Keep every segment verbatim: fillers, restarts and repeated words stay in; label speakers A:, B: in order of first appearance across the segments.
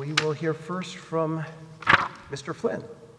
A: we will hear first from Mister Flynn.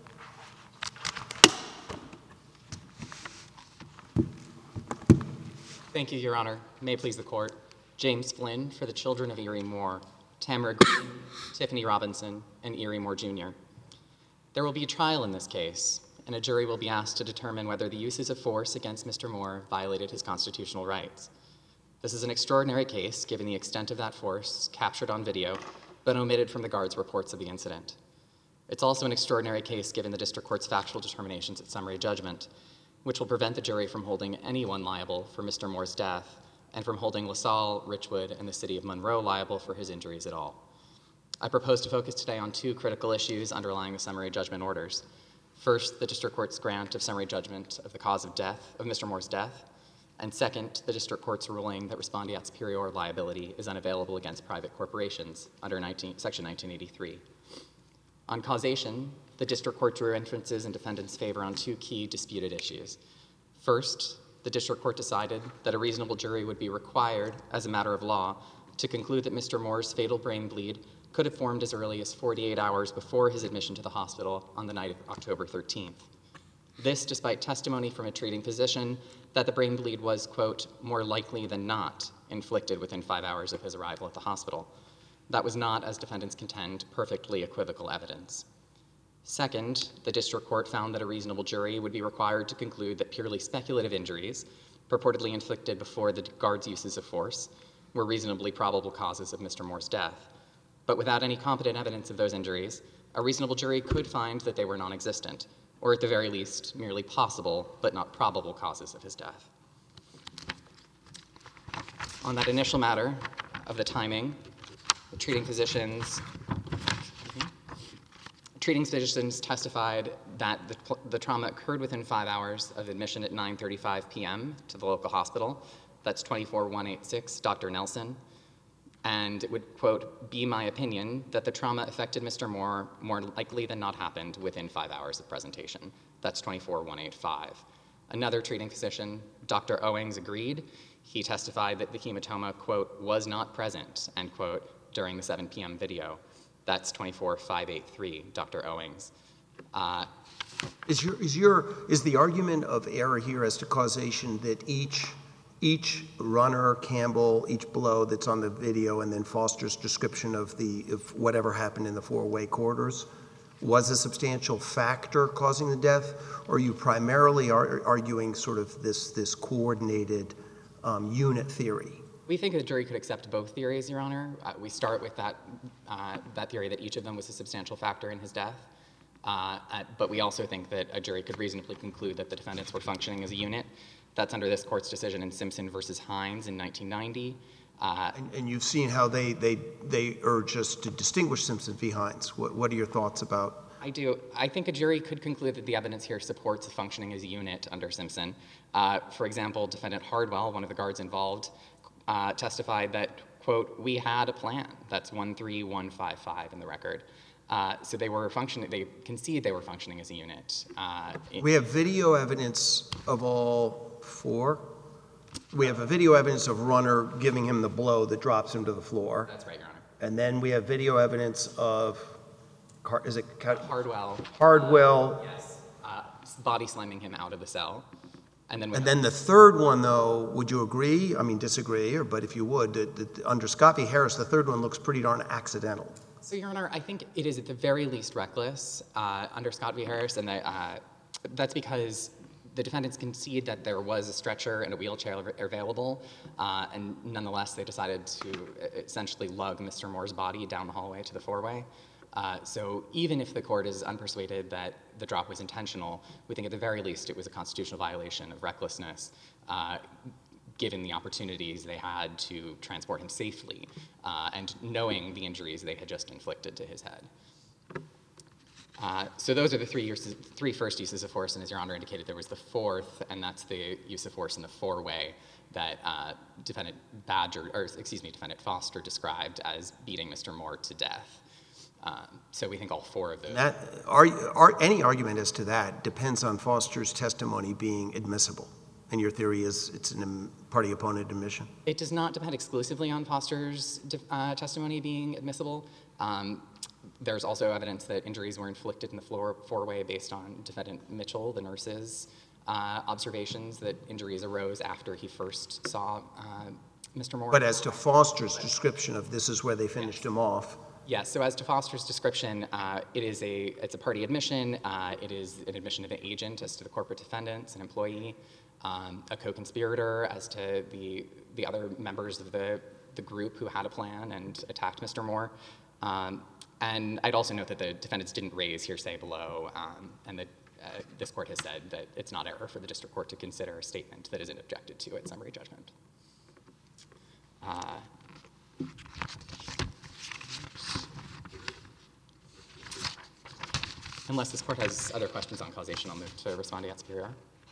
B: Thank you, Your Honor. May it please the Court. James Flynn for the children of Erie Moore, Tamara Green, Tiffany Robinson, and Erie Moore, Junior There will be a trial in this case, and a jury will be asked to determine whether the uses of force against Mister Moore violated his constitutional rights. This is an extraordinary case, given the extent of that force captured on video, but omitted from the guard's reports of the incident. It's also an extraordinary case, given the district court's factual determinations at summary judgment, which will prevent the jury from holding anyone liable for Mister Moore's death and from holding LaSalle, Richwood, and the city of Monroe liable for his injuries at all. I propose to focus today on two critical issues underlying the summary judgment orders. First, the district court's grant of summary judgment of the cause of death, of Mister Moore's death, and second, the district court's ruling that respondeat superior liability is unavailable against private corporations under Section nineteen eighty-three. On causation, the district court drew inferences in defendants' favor on two key disputed issues. First, the district court decided that a reasonable jury would be required, as a matter of law, to conclude that Mister Moore's fatal brain bleed could have formed as early as forty-eight hours before his admission to the hospital on the night of October thirteenth. This, despite testimony from a treating physician that the brain bleed was, quote, more likely than not inflicted within five hours of his arrival at the hospital. That was not, as defendants contend, perfectly equivocal evidence. Second, the district court found that a reasonable jury would be required to conclude that purely speculative injuries, purportedly inflicted before the guard's uses of force, were reasonably probable causes of Mister Moore's death. But without any competent evidence of those injuries, a reasonable jury could find that they were non-existent, or at the very least, merely possible but not probable causes of his death. On that initial matter of the timing, the treating physicians Treating physicians testified that the, the trauma occurred within five hours of admission at nine thirty-five p m to the local hospital. That's twenty-four one eighty-six, Doctor Nelson. And it would, quote, be my opinion that the trauma affected Mister Moore more likely than not happened within five hours of presentation. That's twenty-four one eighty-five. Another treating physician, Doctor Owings, agreed. He testified that the hematoma, quote, was not present, end quote, during the seven p m video. That's twenty-four five eighty-three, Doctor Owings. Uh,
A: is your is your is the argument of error here as to causation that each each runner, Campbell, each blow that's on the video, and then Foster's description of the of whatever happened in the four-way corridors was a substantial factor causing the death, or are you primarily are arguing sort of this this coordinated um, unit theory?
B: We think a jury could accept both theories, Your Honor. Uh, we start with that, uh, that theory that each of them was a substantial factor in his death. Uh, at, but we also think that a jury could reasonably conclude that the defendants were functioning as a unit. That's under this court's decision in Simpson versus Hines in nineteen ninety. Uh,
A: and, and you've seen how they, they, they urge us to distinguish Simpson v. Hines. What, what are your thoughts about?
B: I do. I think a jury could conclude that the evidence here supports functioning as a unit under Simpson. Uh, for example, Defendant Hardwell, one of the guards involved, Uh, testified that, quote, we had a plan. That's one three one five five in the record. Uh, so they were functioning, they concede they were functioning as a unit. Uh,
A: we have video evidence of all four. We have a video evidence of Runner giving him the blow that drops him to the floor.
B: That's right, Your Honor.
A: And then we have video evidence of, is it?
B: Hardwell.
A: Hardwell.
B: Uh, yes. Uh, body slamming him out of the cell. And then,
A: and then the third one, though, would you agree? I mean, disagree, or but if you would, that, that under Scott v. Harris, the third one looks pretty darn accidental.
B: So, Your Honor, I think it is at the very least reckless uh, under Scott v. Harris, and that, uh, that's because the defendants concede that there was a stretcher and a wheelchair available, uh, and nonetheless, they decided to essentially lug Mister Moore's body down the hallway to the four-way. Uh, so even if the court is unpersuaded that the drop was intentional, we think at the very least it was a constitutional violation of recklessness, uh, given the opportunities they had to transport him safely, uh, and knowing the injuries they had just inflicted to his head. Uh, so those are the three, uses, three first uses of force, and as Your Honor indicated, there was the fourth, and that's the use of force in the four-way that uh, Defendant Badger, or excuse me, Defendant Foster described as beating Mister Moore to death. Um, so we think all four of those.
A: That, are, are, any argument as to that depends on Foster's testimony being admissible. And your theory is it's a party opponent admission?
B: It does not depend exclusively on Foster's uh, testimony being admissible. Um, there's also evidence that injuries were inflicted in the floor four-way based on defendant Mitchell, the nurse's uh, observations that injuries arose after he first saw uh, Mister Moore.
A: But as to Foster's description of this is where they finished him off.
B: Yes, so as to Foster's description, uh, it is a, it's a party admission. Uh, it is an admission of an agent as to the corporate defendants, an employee, um, a co-conspirator as to the, the other members of the, the group who had a plan and attacked Mister Moore. Um, and I'd also note that the defendants didn't raise hearsay below, um, and that uh, this court has said that it's not error for the district court to consider a statement that isn't objected to at summary judgment. Uh, Unless this court has other questions on causation, I'll move to respondeat superior.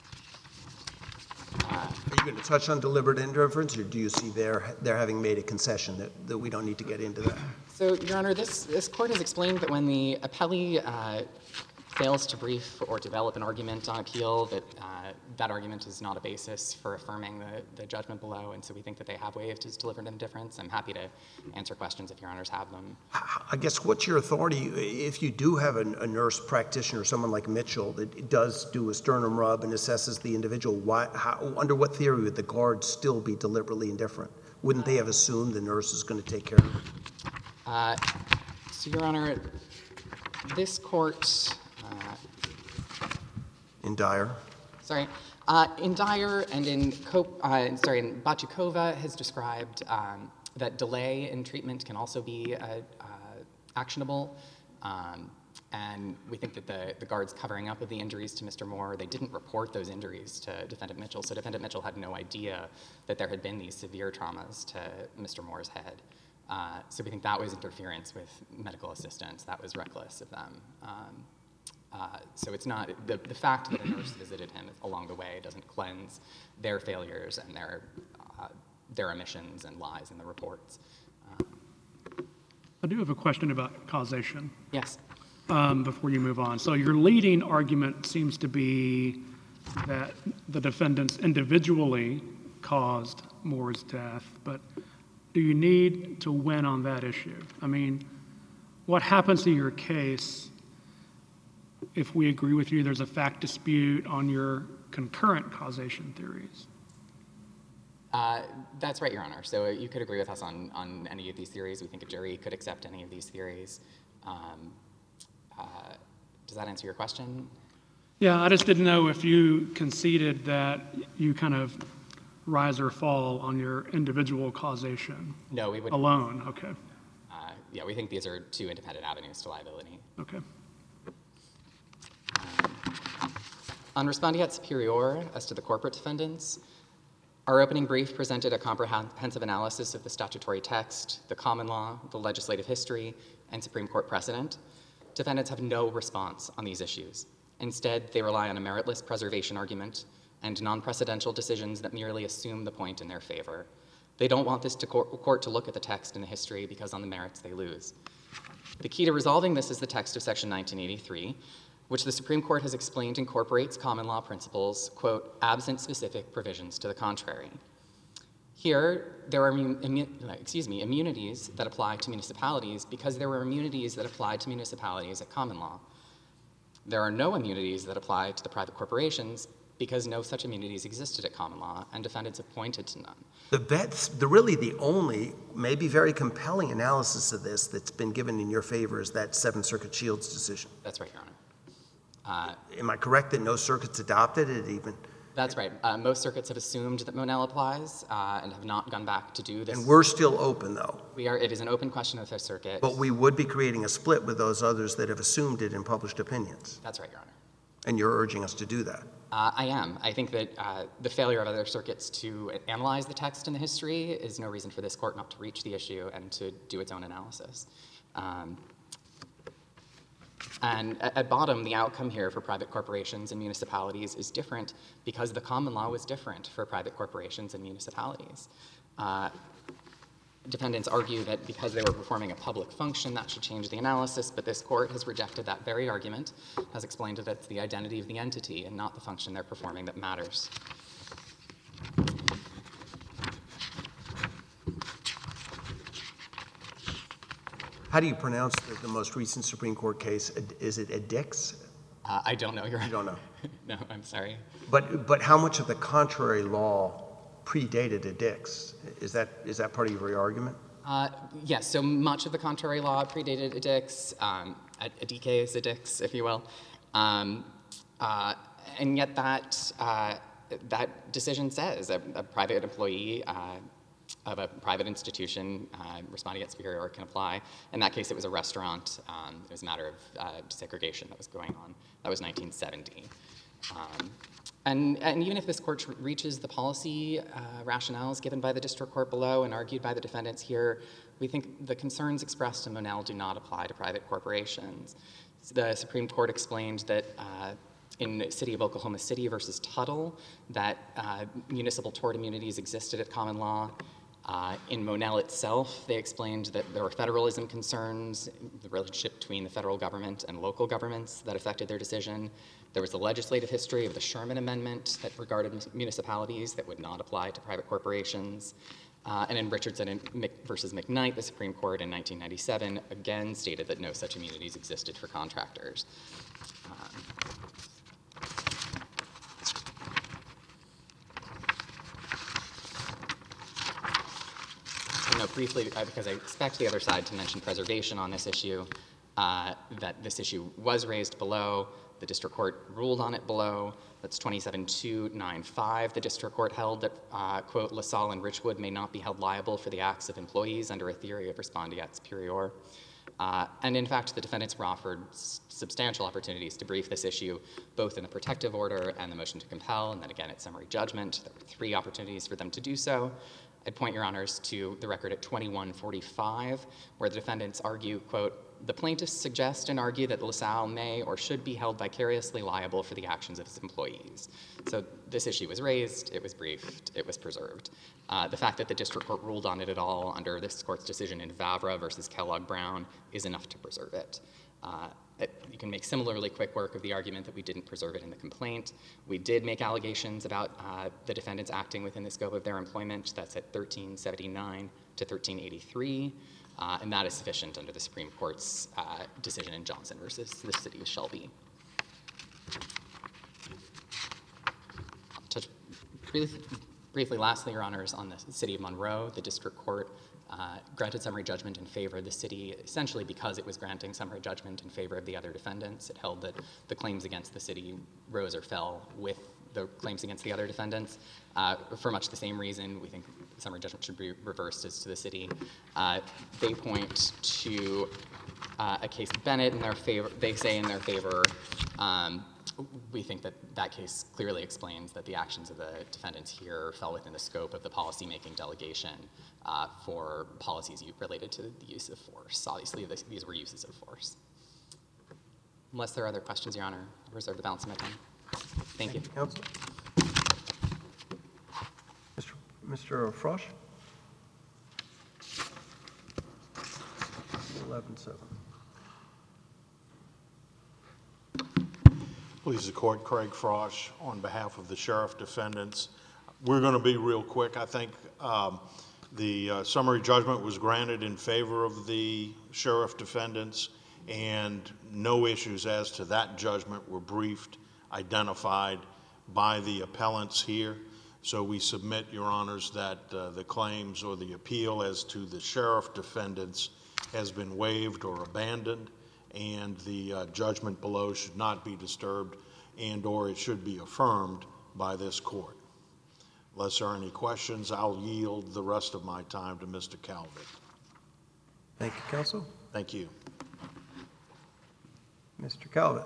B: Uh,
A: Are you going to touch on deliberate indifference, or do you see their, their having made a concession that, that we don't need to get into that?
B: So, Your Honor, this, this court has explained that when the appellee uh, fails to brief or develop an argument on appeal, that uh, that argument is not a basis for affirming the, the judgment below, and so we think that they have waived his deliberate indifference. I'm happy to answer questions if Your Honors have them.
A: I guess what's your authority if you do have a, a nurse practitioner, someone like Mitchell, that does do a sternum rub and assesses the individual? Why, how, under what theory would the guard still be deliberately indifferent? Wouldn't they have assumed the nurse is going to take care of it?
B: Uh, so, Your Honor, this court... Uh,
A: in Dyer?
B: Sorry. Uh, in Dyer and in, Cop- uh, sorry, in Bachukova has described um, that delay in treatment can also be uh, uh, actionable. Um, and we think that the, the guards covering up of the injuries to Mister Moore, they didn't report those injuries to Defendant Mitchell. So Defendant Mitchell had no idea that there had been these severe traumas to Mister Moore's head. Uh, so we think that was interference with medical assistance. That was reckless of them. Um, Uh, so it's not, the, the fact that a nurse visited him along the way doesn't cleanse their failures and their, uh, their omissions and lies in the reports. Um,
C: I do have a question about causation.
B: yes.
C: Um, before you move on. So your leading argument seems to be that the defendants individually caused Moore's death, but do you need to win on that issue? I mean, what happens to your case if we agree with you there's a fact dispute on your concurrent causation theories?
B: Uh, that's right, Your Honor. So you could agree with us on, on any of these theories. We think a jury could accept any of these theories. Um, uh, does that answer your question?
C: Yeah, I just didn't know if you conceded that you kind of rise or fall on your individual causation.
B: No, we would.
C: Alone, okay.
B: Uh, yeah, we think these are two independent avenues to liability.
C: Okay.
B: On respondeat superior, as to the corporate defendants, our opening brief presented a comprehensive analysis of the statutory text, the common law, the legislative history, and Supreme Court precedent. Defendants have no response on these issues. Instead, they rely on a meritless preservation argument and non-precedential decisions that merely assume the point in their favor. They don't want this to court to look at the text and the history because on the merits they lose. The key to resolving this is the text of Section nineteen eighty-three, which the Supreme Court has explained incorporates common law principles, quote, absent specific provisions to the contrary. Here, there are immu- excuse me, immunities that apply to municipalities because there were immunities that applied to municipalities at common law. There are no immunities that apply to the private corporations because no such immunities existed at common law, and defendants have pointed to none.
A: The bets, the really the only, maybe very compelling analysis of this that's been given in your favor is that Seventh Circuit Shields decision.
B: That's right, Your Honor. Uh,
A: Am I correct that no circuits adopted it even?
B: That's right. Uh, most circuits have assumed that Monell applies uh, and have not gone back to do this.
A: And we're still open, though.
B: We are. It is an open question of the Fifth Circuit.
A: But we would be creating a split with those others that have assumed it in published opinions.
B: That's right, Your Honor.
A: And you're urging us to do that.
B: Uh, I am. I think that uh, the failure of other circuits to analyze the text and the history is no reason for this court not to reach the issue and to do its own analysis. Um, And at, at bottom, the outcome here for private corporations and municipalities is different because the common law was different for private corporations and municipalities. Uh, defendants argue that because they were performing a public function, that should change the analysis, but this court has rejected that very argument, has explained that it's the identity of the entity and not the function they're performing that matters.
A: How do you pronounce the, the most recent Supreme Court case? Is it Adix?
B: Uh, I don't know. You're
A: You don't know.
B: No, I'm sorry.
A: But but how much of the contrary law predated Adix? Is that is that part of your argument?
B: Uh, yes, so much of the contrary law predated Adix, um, a D K is Adix, if you will. Um, uh, and yet that, uh, that decision says a, a private employee uh, of a private institution uh, responding at Superior can apply. In that case, it was a restaurant. Um, it was a matter of uh, desegregation that was going on. That was nineteen seventy. Um, And, and even if this court reaches the policy uh, rationales given by the district court below and argued by the defendants here, we think the concerns expressed in Monell do not apply to private corporations. The Supreme Court explained that uh, in the city of Oklahoma City versus Tuttle, that uh, municipal tort immunities existed at common law. Uh, in Monell itself, they explained that there were federalism concerns, the relationship between the federal government and local governments that affected their decision. There was the legislative history of the Sherman Amendment that regarded municipalities that would not apply to private corporations. Uh, and in Richardson and Mc versus McKnight, the Supreme Court in nineteen ninety-seven again stated that no such immunities existed for contractors. Um, You know, briefly, uh, because I expect the other side to mention preservation on this issue, uh, that this issue was raised below. The district court ruled on it below. That's twenty-seven two ninety-five. The district court held that, uh, quote, LaSalle and Richwood may not be held liable for the acts of employees under a theory of respondeat superior. Uh, and in fact, the defendants were offered s substantial opportunities to brief this issue, both in the protective order and the motion to compel, and then again at summary judgment. There were three opportunities for them to do so. I'd point your honors to the record at twenty-one forty-five, where the defendants argue, quote, the plaintiffs suggest and argue that LaSalle may or should be held vicariously liable for the actions of its employees. So this issue was raised, it was briefed, it was preserved. Uh, the fact that the district court ruled on it at all under this court's decision in Vavra versus Kellogg Brown is enough to preserve it. Uh, it. You can make similarly quick work of the argument that we didn't preserve it in the complaint. We did make allegations about uh, the defendants acting within the scope of their employment. That's at thirteen seventy-nine to thirteen eighty-three. Uh, and that is sufficient under the Supreme Court's uh, decision in Johnson versus the city of Shelby. I'll touch briefly, briefly, lastly, Your Honors, on the city of Monroe. The district court uh, granted summary judgment in favor of the city, essentially because it was granting summary judgment in favor of the other defendants. It held that the claims against the city rose or fell with the claims against the other defendants. Uh, for much the same reason, we think summary judgment should be reversed as to the city. Uh, they point to uh, a case Bennett in their favor. They say in their favor. Um, we think that that case clearly explains that the actions of the defendants here fell within the scope of the policymaking delegation uh, for policies related to the use of force. Obviously, this, these were uses of force. Unless there are other questions, Your Honor, I'll reserve the balance of my time. Thank you.
A: Counsel. Mister Mister Frosch? eleven seven.
D: Please, the court, Craig Frosch, on behalf of the sheriff defendants. We're going to be real quick. I think um, the uh, summary judgment was granted in favor of the sheriff defendants, and no issues as to that judgment were briefed, identified by the appellants here. So we submit, Your Honors, that uh, the claims or the appeal as to the sheriff defendants has been waived or abandoned, and the uh, judgment below should not be disturbed, and or it should be affirmed by this court. Unless there are any questions, I'll yield the rest of my time to Mister Calvert.
A: Thank you, counsel.
D: Thank you.
A: Mister Calvert.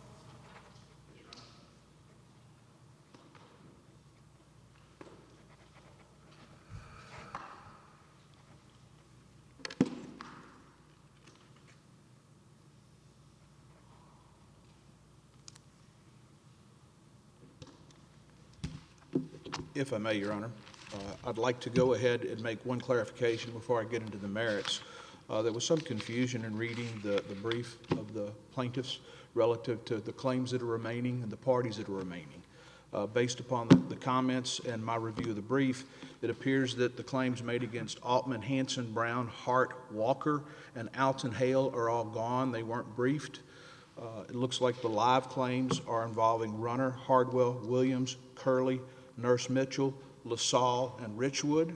E: If I may, Your Honor, uh, I'd like to go ahead and make one clarification before I get into the merits. Uh, there was some confusion in reading the, the brief of the plaintiffs relative to the claims that are remaining and the parties that are remaining. Uh, based upon the, the comments and my review of the brief, it appears that the claims made against Altman, Hanson, Brown, Hart, Walker, and Alton Hale are all gone. They weren't briefed. Uh, it looks like the live claims are involving Runner, Hardwell, Williams, Curley, Nurse Mitchell, LaSalle, and Richwood.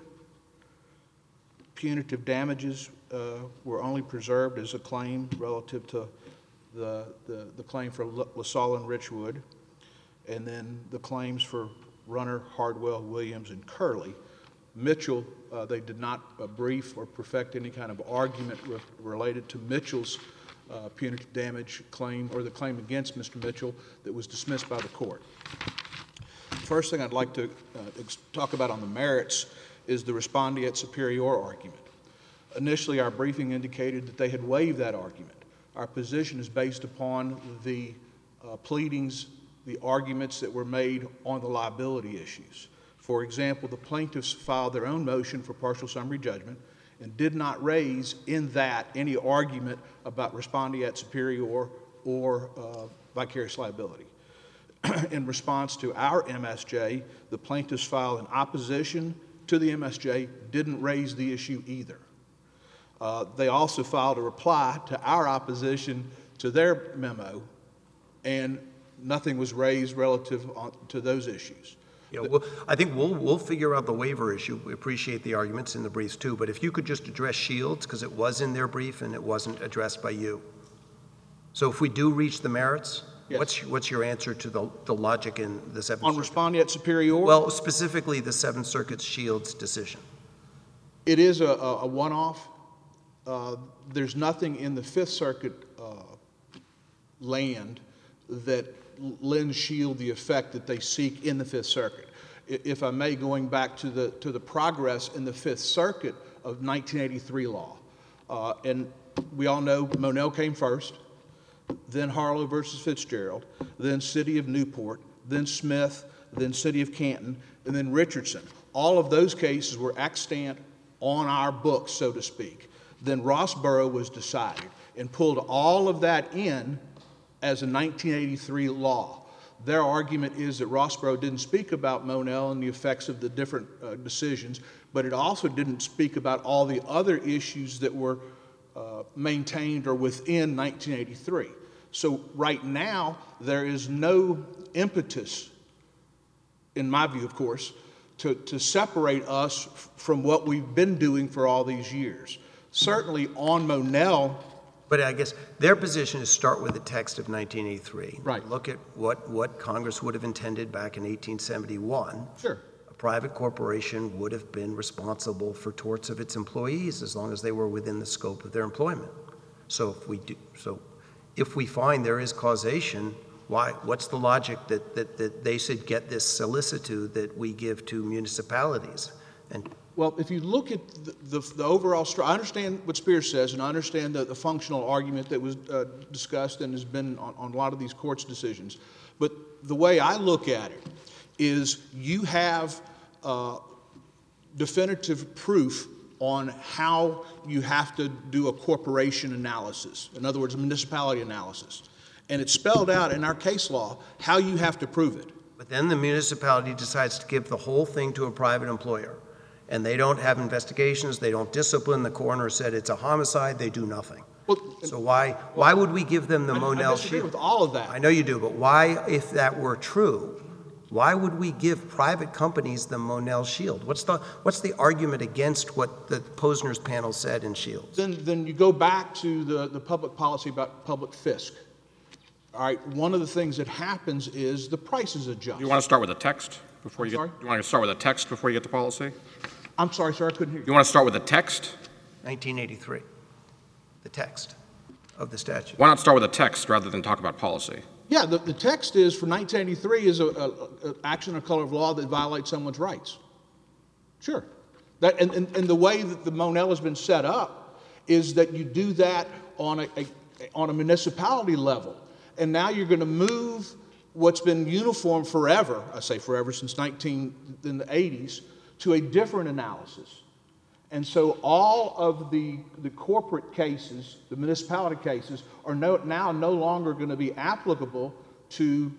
E: Punitive damages uh, were only preserved as a claim relative to the, the, the claim for LaSalle and Richwood, and then the claims for Runner, Hardwell, Williams, and Curley. Mitchell, uh, they did not uh, brief or perfect any kind of argument re related to Mitchell's uh, punitive damage claim or the claim against Mister Mitchell that was dismissed by the court. First thing I'd like to uh, talk about on the merits is the respondeat superior argument. Initially, our briefing indicated that they had waived that argument. Our position is based upon the uh, pleadings, the arguments that were made on the liability issues. For example, the plaintiffs filed their own motion for partial summary judgment and did not raise in that any argument about respondeat superior or uh, vicarious liability. In response to our M S J, the plaintiffs filed an opposition to the M S J, didn't raise the issue either. Uh, they also filed a reply to our opposition to their memo, and nothing was raised relative on, to those issues.
A: Yeah, well, I think we'll, we'll figure out the waiver issue. We appreciate the arguments in the briefs too, but if you could just address Shields, because it was in their brief and it wasn't addressed by you. So if we do reach the merits,
E: yes. what's,
A: what's your answer to the, the logic in the Seventh
E: On
A: Circuit?
E: respondeat superior?
A: Well, specifically the Seventh Circuit's Shields decision.
E: It is a, a, a one-off. Uh, there's nothing in the Fifth Circuit uh, land that lends Shield the effect that they seek in the Fifth Circuit. If I may, going back to the, to the progress in the Fifth Circuit of nineteen eighty-three law, uh, and we all know Monell came first, then Harlow versus Fitzgerald, then City of Newport, then Smith, then City of Canton, and then Richardson. All of those cases were extant on our books, so to speak. Then Rossborough was decided and pulled all of that in as a nineteen eighty-three law. Their argument is that Rossborough didn't speak about Monell and the effects of the different uh, decisions, but it also didn't speak about all the other issues that were uh, maintained or within nineteen eighty-three. So right now, there is no impetus, in my view, of course, to, to separate us from what we've been doing for all these years. Certainly on Monell.
A: But I guess their position is start with the text of nineteen eighty-three.
E: Right.
A: Look at what, what Congress would have intended back in eighteen seventy-one.
E: Sure.
A: A private corporation would have been responsible for torts of its employees as long as they were within the scope of their employment. So if we do, so if we find there is causation, why, what's the logic that, that, that they should get this solicitude that we give to municipalities? And
E: Well, if you look at the, the, the overall, I understand what Spears says, and I understand the, the functional argument that was uh, discussed and has been on, on a lot of these courts' decisions. But the way I look at it is you have uh, definitive proof on how you have to do a corporation analysis. In other words, a municipality analysis. And it's spelled out in our case law how you have to prove it.
A: But then the municipality decides to give the whole thing to a private employer. And they don't have investigations, they don't discipline, the coroner said it's a homicide, they do nothing.
E: Well,
A: so why, why would we give them the
E: I,
A: Monell
E: I disagree
A: Shield?
E: with all of that.
A: I know you do, but why, if that were true, why would we give private companies the Monell Shield? What's the, what's the argument against what the Posner's panel said in Shields?
E: Then, then you go back to the, the public policy about public fisc. All right, one of the things that happens is the prices adjust.
F: You want to start with the text before you
E: I'm
F: get,
E: sorry?
F: you want to start with the text before you get to policy?
E: I'm sorry, sir, I couldn't hear you.
F: You want to start with the text?
A: nineteen eighty-three, the text of the statute.
F: Why not start with the text rather than talk about policy?
E: Yeah, the, the text is for nineteen eighty-three is a, a, a action or color of law that violates someone's rights. Sure. That, and, and, and the way that the Monell has been set up is that you do that on a, a, on a municipality level. And now you're going to move what's been uniform forever, I say forever since nineteen in the eighties, to a different analysis. And so all of the, the corporate cases, the municipality cases, are no, now no longer going to be applicable to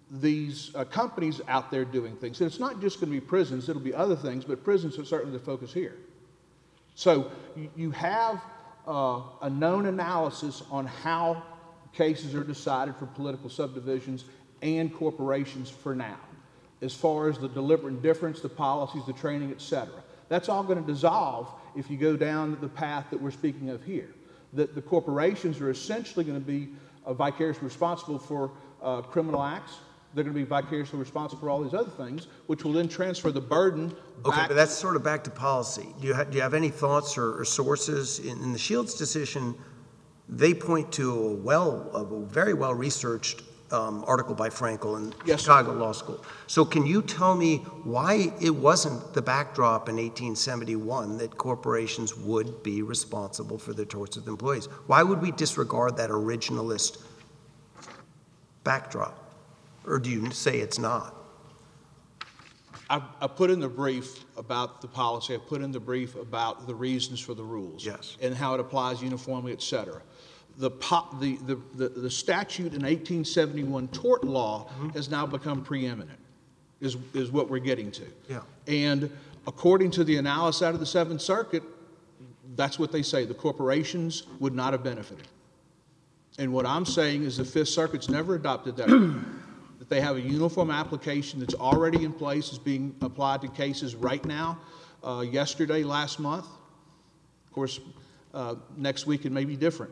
E: these uh, companies out there doing things. And it's not just going to be prisons, it'll be other things, but prisons are certainly the focus here. So you, you have uh, a known analysis on how cases are decided for political subdivisions and corporations for now, as far as the deliberate indifference, the policies, the training, et cetera. That's all going to dissolve if you go down the path that we're speaking of here. That the corporations are essentially going to be uh, vicariously responsible for uh, criminal acts. They're going to be vicariously responsible for all these other things, which will then transfer the burden back.
A: Okay, but that's sort of back to policy. Do you, ha do you have any thoughts or, or sources? In, in the Shields decision, they point to a well, a very well-researched um, article by Frankel in
E: Yes,
A: Chicago Law School. So can you tell me why it wasn't the backdrop in eighteen seventy-one that corporations would be responsible for the torts of the employees? Why would we disregard that originalist backdrop? Or do you say it's not?
E: I, I put in the brief about the policy, I put in the brief about the reasons for the rules.
A: Yes.
E: And how it applies uniformly, et cetera. The, po the, the, the, the statute in eighteen seventy-one tort law mm-hmm. has now become preeminent, is, is what we're getting to.
A: Yeah.
E: And according to the analysis out of the Seventh Circuit, that's what they say, the corporations would not have benefited. And what I'm saying is the Fifth Circuit's never adopted that. That they have a uniform application that's already in place, is being applied to cases right now, uh, yesterday, last month. Of course, uh, next week it may be different.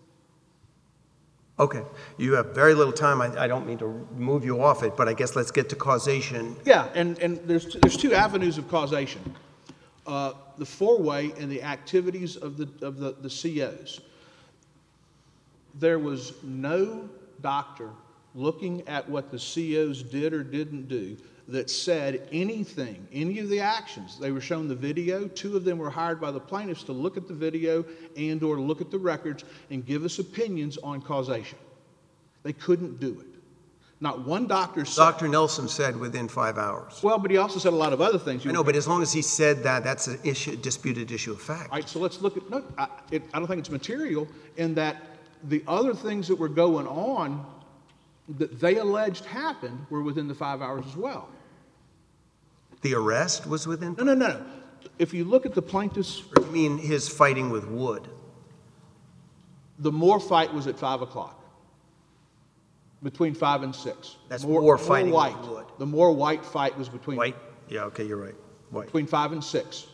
A: Okay. You have very little time. I, I don't mean to move you off it, but I guess let's get to causation.
E: Yeah, and, and there's, t there's two avenues of causation. Uh, the four-way and the activities of the, of the, the C Os. There was no doctor looking at what the C Os did or didn't do that said anything, any of the actions. They were shown the video. Two of them were hired by the plaintiffs to look at the video and or look at the records and give us opinions on causation. They couldn't do it. Not one doctor said.
A: Doctor Nelson said within five hours.
E: Well, but he also said a lot of other things.
A: I know, but as long as he said that, that's an issue, disputed issue of fact.
E: All right, so let's look at, no, I, it, I don't think it's material in that the other things that were going on that they alleged happened were within the five hours as well.
A: The arrest was within?
E: No, no, no, no. If you look at the plaintiff's,
A: Or you mean his fighting with Wood?
E: the Moore fight was at five o'clock, between five and six.
A: That's Moore fighting with
E: White.
A: Wood.
E: The Moore White fight was between
A: White? Yeah, okay, you're right. White.
E: between five and six.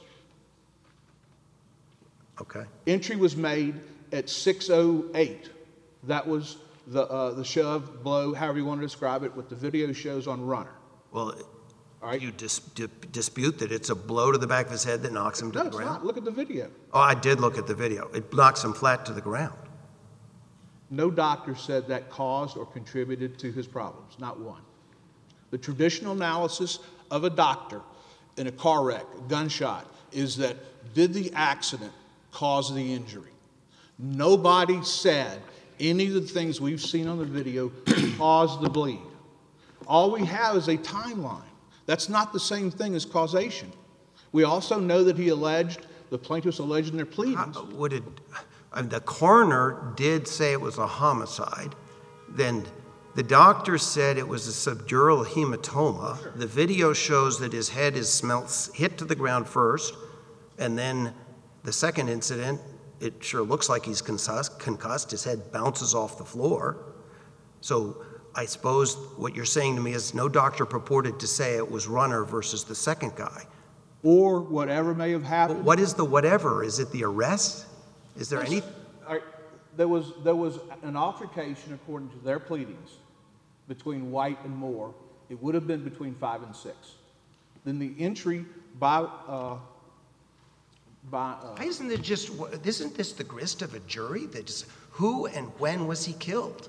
A: Okay.
E: Entry was made at six oh eight. That was the uh, the shove, blow, however you want to describe it, what the video shows on Runner.
A: Well,
E: All right.
A: you dis di dispute that it's a blow to the back of his head that knocks him to
E: No,
A: the
E: it's
A: ground?
E: not. Look at the video.
A: Oh, I did look at the video. It knocks him flat to the ground.
E: No doctor said that caused or contributed to his problems, not one. The traditional analysis of a doctor in a car wreck, a gunshot, is that did the accident cause the injury? Nobody said any of the things we've seen on the video caused the bleed. All we have is a timeline. That's not the same thing as causation. We also know that he alleged, the plaintiffs alleged in their pleadings.
A: How, would it, uh, the coroner did say it was a homicide. Then the doctor said it was a subdural hematoma. Sure. The video shows that his head is smelt, hit to the ground first, and then the second incident, it sure looks like he's concussed, concussed. His head bounces off the floor. So I suppose what you're saying to me is no doctor purported to say it was Runner versus the second guy.
E: Or whatever may have happened.
A: But what is the whatever? Is it the arrest? Is there any?
E: All right, there was, there was an altercation, according to their pleadings, between White and Moore. It would have been between five and six. Then the entry by, uh, by, uh,
A: Why isn't it just, isn't this the grist of a jury? That just, who and when was he killed?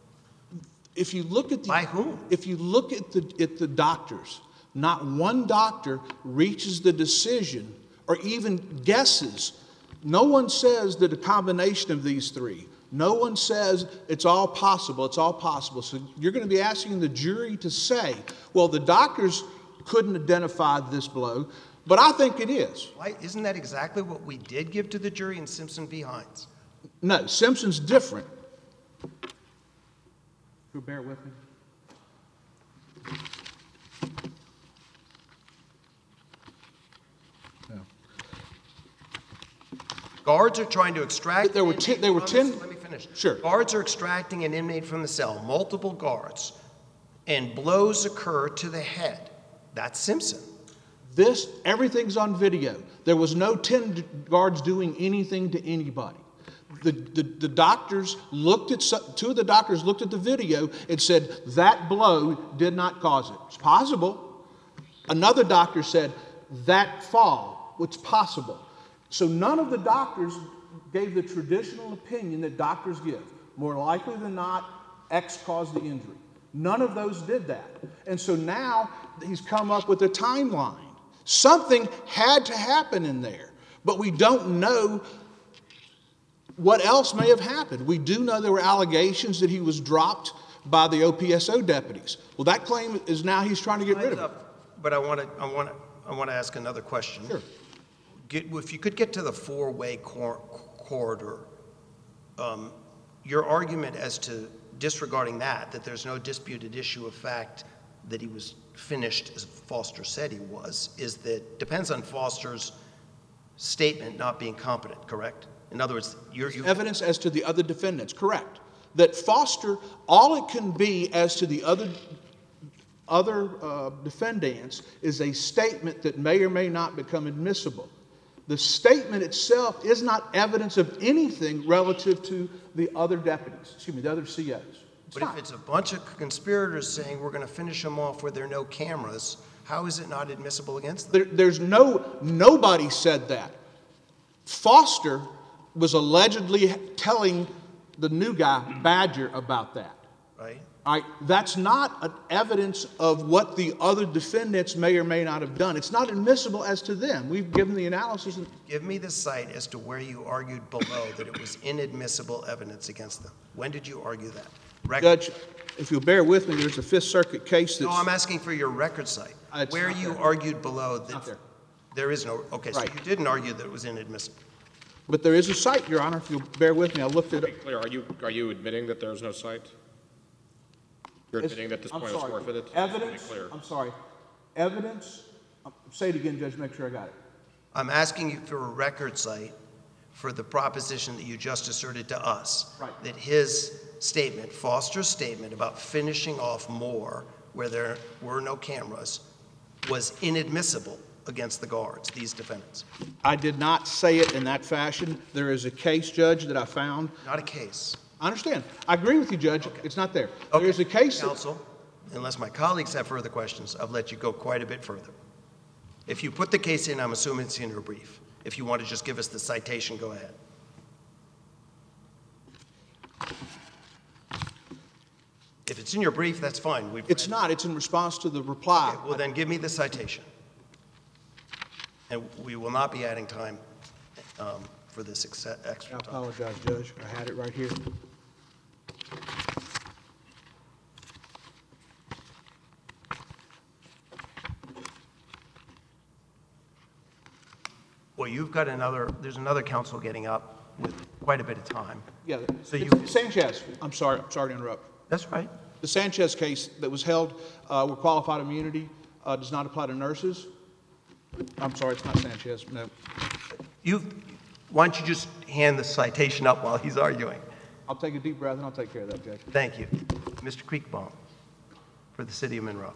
E: if you look at the,
A: By whom?
E: If you look at the, at the doctors, not one doctor reaches the decision or even guesses. No one says that a combination of these three. No one says it's all possible, it's all possible. So you're going to be asking the jury to say, well, the doctors couldn't identify this blow, but I think it is.
A: Why, isn't that exactly what we did give to the jury in Simpson v. Hines?
E: No, Simpson's different. You'll bear with me.
A: Guards are trying to extract.
E: There were
A: an
E: ten-
A: inmate
E: there were
A: from
E: ten
A: the- Let me finish.
E: Sure.
A: Guards are extracting an inmate from the cell, multiple guards, and blows occur to the head. That's Simpson.
E: This, everything's on video. There was no ten guards doing anything to anybody. The, the, the doctors looked at, some- two of the doctors looked at the video and said, that blow did not cause it. It's possible. Another doctor said, that fall, it's possible. So none of the doctors gave the traditional opinion that doctors give. More likely than not, X caused the injury. None of those did that. And so now he's come up with a timeline. Something had to happen in there, but we don't know what else may have happened. We do know there were allegations that he was dropped by the O P S O deputies. Well, that claim is now he's trying to get rid of it.
A: But I want to, I want to, I want to ask another question.
E: Sure.
A: Get, if you could get to the four-way cor- corridor, um, your argument as to disregarding that, that there's no disputed issue of fact that he was finished as Foster said he was, is that depends on Foster's statement not being competent, correct? In other words, you're... you
E: Evidence as to the other defendants, correct. That Foster, all it can be as to the other other uh, defendants is a statement that may or may not become admissible. The statement itself is not evidence of anything relative to the other deputies, excuse me, the other C Os. It's
A: But
E: not.
A: if it's a bunch of conspirators saying we're going to finish them off where there are no cameras, how is it not admissible against them?
E: There, there's no, nobody said that. Foster was allegedly telling the new guy, Badger, about that.
A: Right?
E: All right, that's not an evidence of what the other defendants may or may not have done. It's not admissible as to them. We've given the analysis.
A: Give me the site as to where you argued below that it was inadmissible evidence against them. When did you argue that? Record.
E: Judge, if you'll bear with me, there's a Fifth Circuit case that's...
A: No, I'm asking for your record site.
E: Uh, it's
A: Where
E: not
A: you
E: there.
A: argued below that...
E: Not there.
A: There is no... Okay, so
E: Right.
A: you didn't argue that it was inadmissible.
E: But there is a site, Your Honor, if you'll bear with me. I looked it up.
F: Be clear, are you, are you admitting that there's no site? You're admitting that this
E: I'm
F: point was
E: sorry.
F: forfeited?
E: Evidence,
F: Be clear.
E: I'm sorry. Evidence, um, say it again, Judge, make sure I got it.
A: I'm asking you for a record site for the proposition that you just asserted to us.
E: Right.
A: That his statement, Foster's statement about finishing off more where there were no cameras was inadmissible against the guards, these defendants.
E: I did not say it in that fashion. There is a case, Judge, that I found.
A: Not a case.
E: I understand. I agree with you, Judge. It's not there. There is a case that...
A: Counsel, unless my colleagues have further questions, I've let you go quite a bit further. If you put the case in, I'm assuming it's in your brief. If you want to just give us the citation, go ahead. If it's in your brief, that's fine. We've
E: It's
A: read-
E: not. It's in response to the reply.
A: Okay, well, then give me the citation. And we will not be adding time um, for this ex-
E: I
A: extra time.
E: apologize, Judge. I had it right here.
A: Well, you've got another, there's another counsel getting up with quite a bit of time.
E: Yeah.
A: So you-
E: It's Sanchez. I'm sorry. I'm sorry to interrupt.
A: That's right.
E: The Sanchez case that was held uh, where qualified immunity uh, does not apply to nurses. I'm sorry, it's not Sanchez. No.
A: You, why don't you just hand the citation up while he's arguing?
E: I'll take a deep breath and I'll take care of that, Judge.
A: Thank you. Mister Creekbaum for the city of Monroe.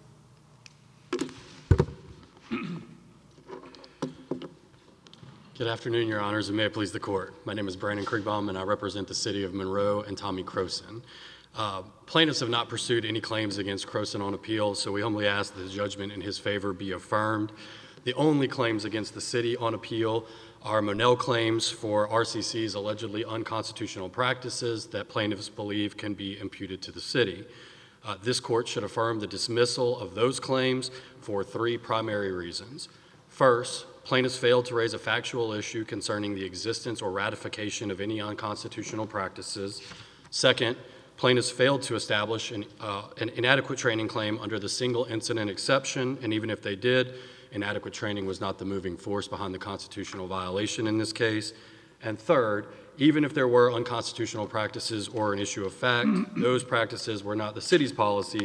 G: Good afternoon, Your Honors, and may it please the Court. My name is Brandon Kriegbaum, and I represent the City of Monroe and Tommy Croson. Uh, plaintiffs have not pursued any claims against Croson on appeal, so we humbly ask that the judgment in his favor be affirmed. The only claims against the city on appeal are Monell claims for R C C's allegedly unconstitutional practices that plaintiffs believe can be imputed to the city. Uh, this court should affirm the dismissal of those claims for three primary reasons. First, plaintiffs failed to raise a factual issue concerning the existence or ratification of any unconstitutional practices. Second, plaintiffs failed to establish an, uh, an inadequate training claim under the single incident exception, and even if they did, inadequate training was not the moving force behind the constitutional violation in this case. And third, even if there were unconstitutional practices or an issue of fact, those practices were not the city's policies,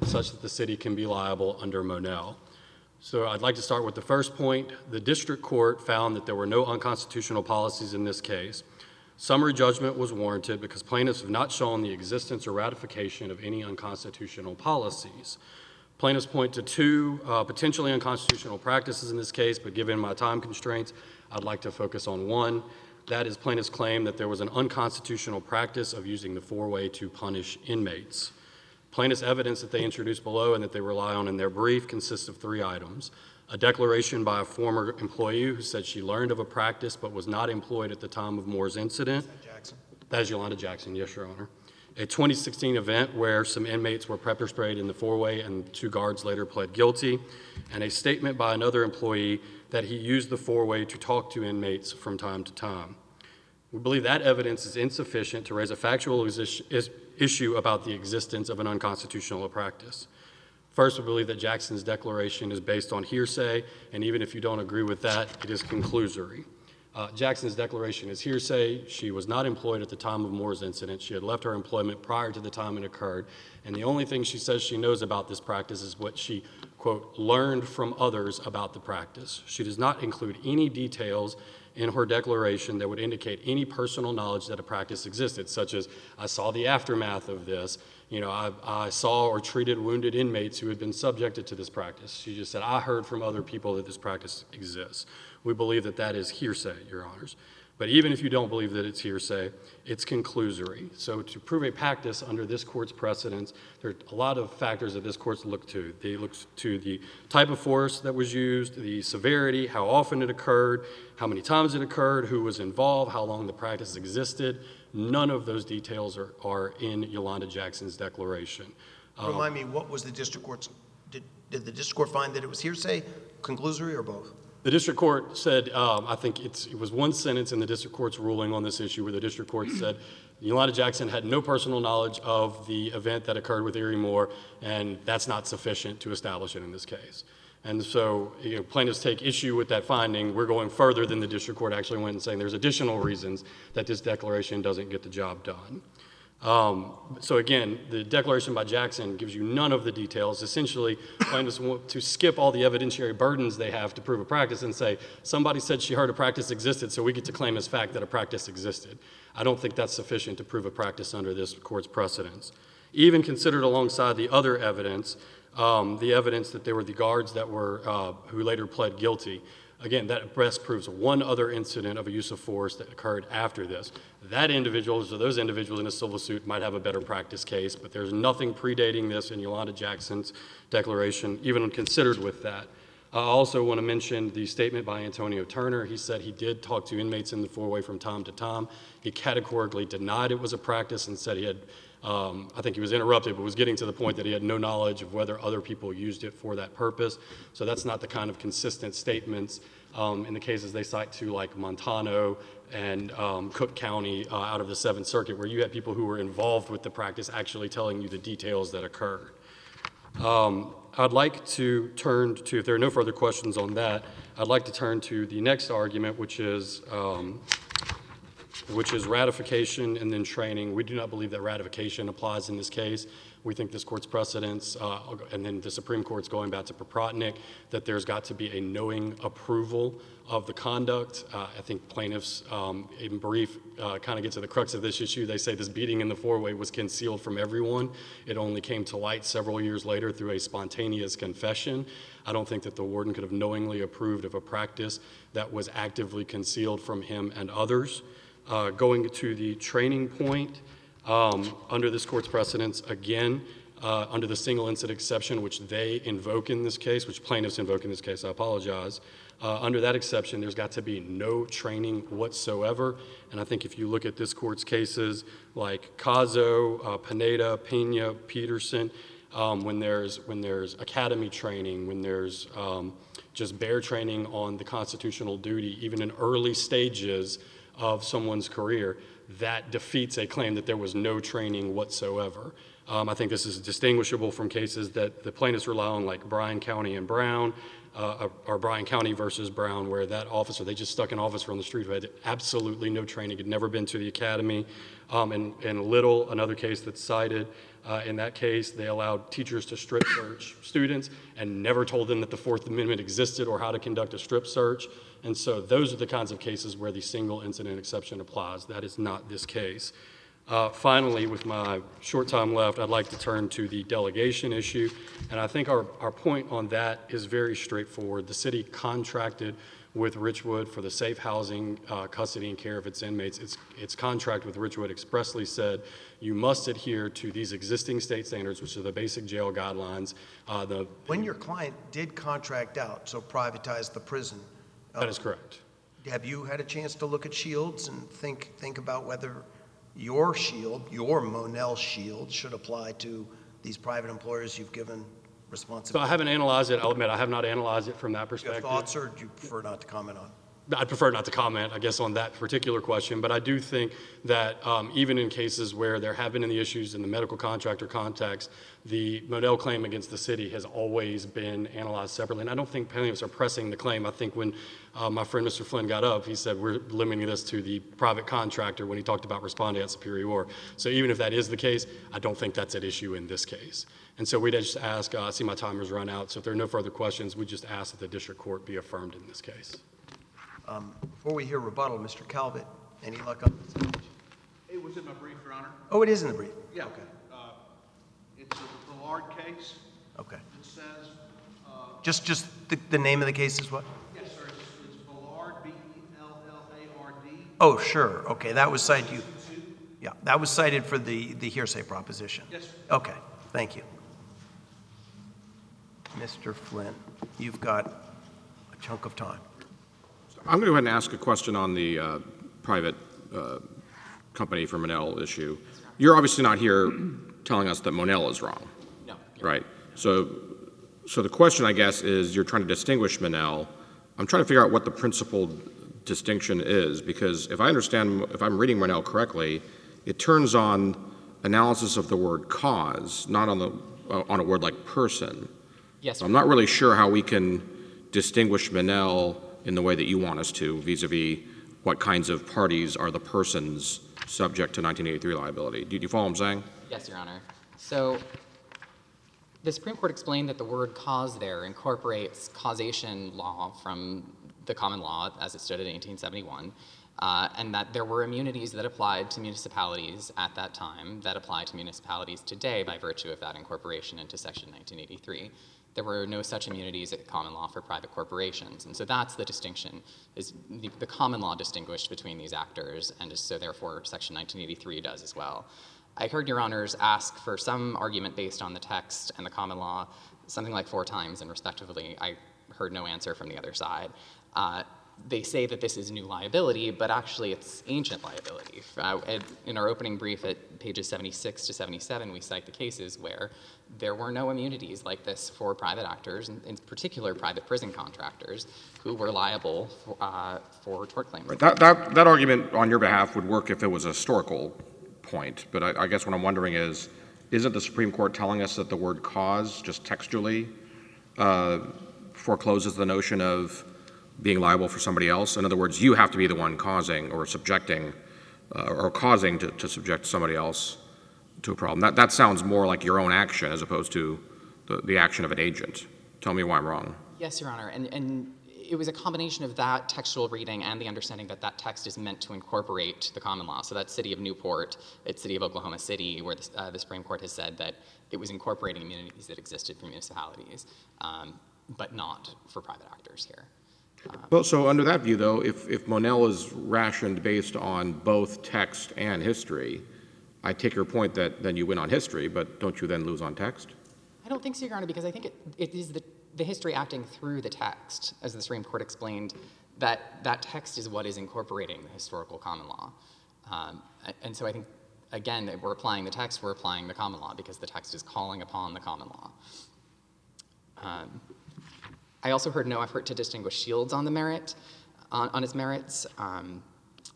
G: such that the city can be liable under Monell. So I'd like to start with the first point. The district court found that there were no unconstitutional policies in this case. Summary judgment was warranted because plaintiffs have not shown the existence or ratification of any unconstitutional policies. Plaintiffs point to two uh, potentially unconstitutional practices in this case, but given my time constraints, I'd like to focus on one. That is plaintiffs' claim that there was an unconstitutional practice of using the four-way to punish inmates. Plaintiffs' evidence that they introduced below and that they rely on in their brief consists of three items. A declaration by a former employee who said she learned of a practice but was not employed at the time of Moore's incident.
A: Is that Jackson?
G: That is Yolanda Jackson, yes, Your Honor. A twenty sixteen event where some inmates were pepper sprayed in the four-way and two guards later pled guilty, and a statement by another employee that he used the four-way to talk to inmates from time to time. We believe that evidence is insufficient to raise a factual is issue about the existence of an unconstitutional practice. First, we believe that Jackson's declaration is based on hearsay, and even if you don't agree with that, it is conclusory. Uh, Jackson's declaration is hearsay. She was not employed at the time of Moore's incident. She had left her employment prior to the time it occurred, and the only thing she says she knows about this practice is what she, quote, learned from others about the practice. She does not include any details in her declaration that would indicate any personal knowledge that a practice existed, such as, I saw the aftermath of this, you know, I, I saw or treated wounded inmates who had been subjected to this practice. She just said, I heard from other people that this practice exists. We believe that that is hearsay, Your Honors. But even if you don't believe that it's hearsay, it's conclusory. So to prove a practice under this court's precedents, there are a lot of factors that this court's look to. They look to the type of force that was used, the severity, how often it occurred, how many times it occurred, who was involved, how long the practice existed. None of those details are, are in Yolanda Jackson's declaration. Um,
A: Remind me, what was the district court's, did, did the district court find that it was hearsay, conclusory, or both?
G: The district court said, um, I think it's, it was one sentence in the district court's ruling on this issue where the district court said Yolanda Jackson had no personal knowledge of the event that occurred with Erie Moore, and that's not sufficient to establish it in this case. And so, you know, plaintiffs take issue with that finding. We're going further than the district court actually went and saying there's additional reasons that this declaration doesn't get the job done. Um, so again, the declaration by Jackson gives you none of the details. Essentially, plaintiffs want to skip all the evidentiary burdens they have to prove a practice and say, somebody said she heard a practice existed, so we get to claim as fact that a practice existed. I don't think that's sufficient to prove a practice under this court's precedents. Even considered alongside the other evidence, um, the evidence that there were the guards that were, uh, who later pled guilty, again, that at best proves one other incident of a use of force that occurred after this. That individual, or those individuals in a civil suit might have a better practice case, but there's nothing predating this in Yolanda Jackson's declaration, even considered with that. I also want to mention the statement by Antonio Turner. He said he did talk to inmates in the four-way from time to time. He categorically denied it was a practice and said he had, um, I think he was interrupted, but was getting to the point that he had no knowledge of whether other people used it for that purpose. So that's not the kind of consistent statements um, in the cases they cite to, like Montano and um, Cook County uh, out of the Seventh Circuit, where you had people who were involved with the practice actually telling you the details that occurred. Um, I'd like to turn to, if there are no further questions on that, I'd like to turn to the next argument, which is, um, which is ratification and then training. We do not believe that ratification applies in this case. We think this court's precedents, uh, and then the Supreme Court's going back to Proprotnick, that there's got to be a knowing approval of the conduct. Uh, I think plaintiffs, um, in brief, uh, kind of get to the crux of this issue. They say this beating in the four-way was concealed from everyone. It only came to light several years later through a spontaneous confession. I don't think that the warden could have knowingly approved of a practice that was actively concealed from him and others. Uh, going to the training point, um, under this court's precedents, again, uh, under the single incident exception, which they invoke in this case, which plaintiffs invoke in this case, I apologize. Uh, under that exception, there's got to be no training whatsoever. And I think if you look at this court's cases like Cazo, uh, Pineda, Pena, Peterson, um, when there's when there's academy training, when there's um, just bare training on the constitutional duty, even in early stages of someone's career, that defeats a claim that there was no training whatsoever. Um, I think this is distinguishable from cases that the plaintiffs rely on, like Bryan County and Brown, uh, or Bryan County versus Brown, where that officer, they just stuck an officer on the street who had absolutely no training, had never been to the academy. Um, and, and Little, another case that's cited, uh, in that case, they allowed teachers to strip search students and never told them that the Fourth Amendment existed or how to conduct a strip search. And so those are the kinds of cases where the single incident exception applies. That is not this case. Uh, finally, with my short time left, I'd like to turn to the delegation issue. And I think our, our point on that is very straightforward. The city contracted with Richwood for the safe housing, uh, custody, and care of its inmates. Its, its contract with Richwood expressly said you must adhere to these existing state standards, which are the basic jail guidelines. Uh, the,
A: When your client did contract out, so privatize the prison.
G: That is correct.
A: Have you had a chance to look at shields and think think about whether your shield, your Monell shield, should apply to these private employers you've given
G: So
A: responsibility?
G: I haven't analyzed it. I'll admit I have not analyzed it from that
A: Do you
G: perspective.
A: have thoughts, or do you prefer not to comment on?
G: I'd prefer not to comment, I guess, on that particular question, but I do think that um, even in cases where there have been any issues in the medical contractor context, the Monell claim against the city has always been analyzed separately. And I don't think plaintiffs are pressing the claim. I think when uh, my friend Mister Flynn got up, he said we're limiting this to the private contractor when he talked about respondeat superior. So even if that is the case, I don't think that's at issue in this case. And so we'd just ask, uh, I see my timer's run out, so if there are no further questions, we just ask that the district court be affirmed in this case.
A: Um, before we hear rebuttal, Mister Calvert, any luck on this?
E: It was in my brief, Your Honor.
A: Oh, it is in the brief.
E: Yeah.
A: Okay.
E: Uh, It's a Ballard case.
A: Okay.
E: It says, uh,
A: Just, just the, the name of the case is what?
E: yes, sir, it's it's Ballard, B E L L A R D.
A: Oh, sure. Okay, that was cited. You, yeah, that was cited for the the hearsay proposition.
E: Yes, sir.
A: Okay. Thank you, Mister Flynn. You've got a chunk of time.
F: I'm going to go ahead and ask a question on the uh, private uh, company for Monell issue. You're obviously not here telling us that Monell is wrong,
B: No.
F: right? So, so the question, I guess, is you're trying to distinguish Monell. I'm trying to figure out what the principal distinction is, because if I understand, if I'm reading Monell correctly, it turns on analysis of the word cause, not on the uh, on a word like person.
B: Yes,
F: I'm not really sure how we can distinguish Monell in the way that you want us to, vis-a-vis what kinds of parties are the persons subject to nineteen eighty-three liability. Do you follow what I'm saying?
B: Yes, Your Honor. So the Supreme Court explained that the word cause there incorporates causation law from the common law as it stood in eighteen seventy-one, uh, and that there were immunities that applied to municipalities at that time that apply to municipalities today by virtue of that incorporation into Section nineteen eighty-three. There were no such immunities at common law for private corporations. And so that's the distinction, is the, the common law distinguished between these actors, and so therefore Section nineteen eighty-three does as well. I heard Your Honors ask for some argument based on the text and the common law, something like four times, and respectively, I heard no answer from the other side. Uh, they say that this is new liability, but actually it's ancient liability. Uh, in our opening brief at pages seventy-six to seventy-seven, we cite the cases where there were no immunities like this for private actors, and in particular private prison contractors, who were liable for, uh, for tort claims.
F: That, that, that argument on your behalf would work if it was a historical point, but I, I guess what I'm wondering is, isn't the Supreme Court telling us that the word cause, just textually, uh, forecloses the notion of being liable for somebody else? In other words, you have to be the one causing or subjecting uh, or causing to, to subject somebody else to a problem. That, that sounds more like your own action as opposed to the, the action of an agent. Tell me why I'm wrong.
B: Yes, Your Honor, and, and it was a combination of that textual reading and the understanding that that text is meant to incorporate the common law. So that's City of Newport, it's City of Oklahoma City, where the, uh, the Supreme Court has said that it was incorporating immunities that existed for municipalities, um, but not for private actors here.
F: Well, so under that view, though, if, if Monell is rationed based on both text and history, I take your point that then you win on history, but don't you then lose on text?
B: I don't think so, Your Honor, because I think it, it is the, the history acting through the text, as the Supreme Court explained, that that text is what is incorporating the historical common law. Um, and so I think, again, that we're applying the text, we're applying the common law, because the text is calling upon the common law. Um, I also heard no effort to distinguish Shields on the merit, on, on its merits. Um,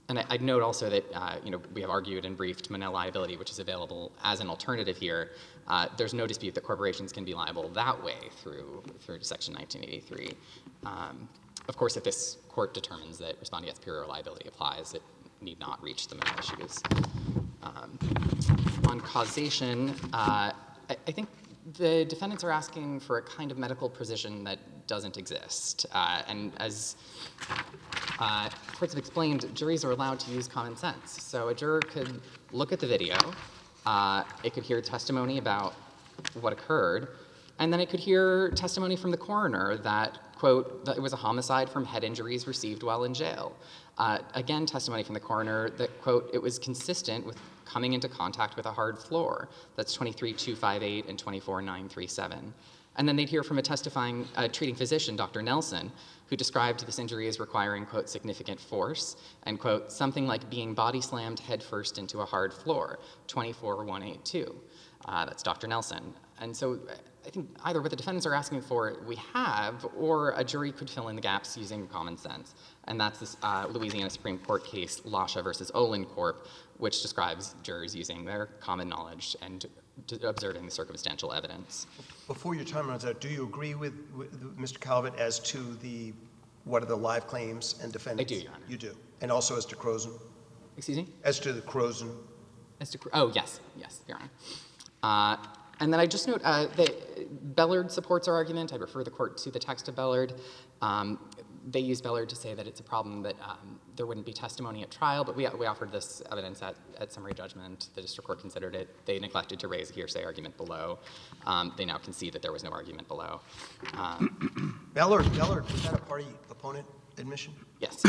B: And I, I'd note also that, uh, you know, we have argued and briefed Monell liability, which is available as an alternative here. Uh, there's no dispute that corporations can be liable that way through, through Section nineteen eighty-three. Um, of course, if this court determines that respondeat superior liability applies, it need not reach the Monell issues. Um, on causation, uh, I, I think the defendants are asking for a kind of medical precision that doesn't exist. Uh, and as uh, courts have explained, juries are allowed to use common sense. So a juror could look at the video, uh, it could hear testimony about what occurred, and then it could hear testimony from the coroner that, quote, that it was a homicide from head injuries received while in jail. Uh, again, testimony from the coroner that, quote, it was consistent with coming into contact with a hard floor. That's twenty-three two fifty-eight and twenty-four nine thirty-seven. And then they'd hear from a testifying uh, treating physician, Doctor Nelson, who described this injury as requiring, quote, significant force, and, quote, something like being body slammed headfirst into a hard floor, twenty-four one eighty-two. Uh, that's Doctor Nelson. And so I think either what the defendants are asking for we have, or a jury could fill in the gaps using common sense. And that's this uh, Louisiana Supreme Court case, Lasha versus Olin Corp, which describes jurors using their common knowledge and observing the circumstantial evidence.
A: Before your time runs out, do you agree with, with Mister Calvert as to the, what are the live claims and defendants?
B: I do, Your Honor.
A: You do. And also as to Croson?
B: Excuse me?
A: As to the Croson?
B: As to, oh, yes, yes, Your Honor. Uh, and then I just note uh, that Bellard supports our argument. I refer the court to the text of Bellard. Um, they use Bellard to say that it's a problem that um, there wouldn't be testimony at trial, but we, we offered this evidence at, at summary judgment. The district court considered it. They neglected to raise a hearsay argument below. Um, they now concede that there was no argument below. Um,
A: Bellard, Bellard, was that a party opponent admission?
B: yes.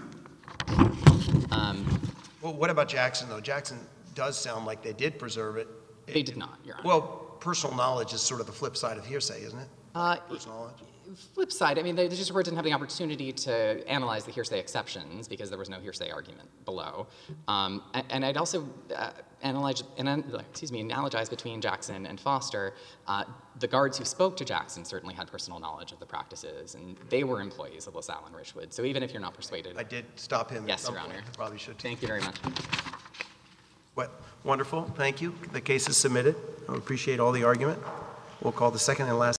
B: um,
A: Well, what about Jackson, though? Jackson does sound like they did preserve it.
B: they did not, Your Honor.
A: Well, personal knowledge is sort of the flip side of hearsay, isn't it?
B: Uh,
A: Personal knowledge.
B: Flip side, I mean, the district court didn't have the opportunity to analyze the hearsay exceptions because there was no hearsay argument below. Um, and, and I'd also uh, analyze, and, excuse me, analogize between Jackson and Foster. Uh, the guards who spoke to Jackson certainly had personal knowledge of the practices, and they were employees of LaSalle and Richwood. So even if you're not persuaded,
A: I did stop him
B: yes,
A: at some
B: Your
A: point.
B: Honor.
A: Probably should.
B: Thank you very much.
A: What? Wonderful. Thank you. The case is submitted. I appreciate all the argument. We'll call the second and last